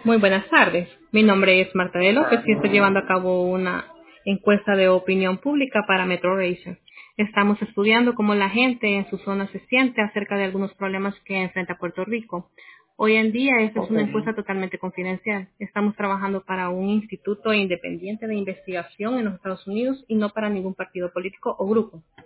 Muy buenas tardes. Mi nombre es Marta de López y estoy llevando a cabo una encuesta de opinión pública para Metro Racing. Estamos estudiando cómo la gente en su zona se siente acerca de algunos problemas que enfrenta Puerto Rico. Hoy en día esta es una encuesta totalmente confidencial. Estamos trabajando para un instituto independiente de investigación en los Estados Unidos y no para ningún partido político o grupo.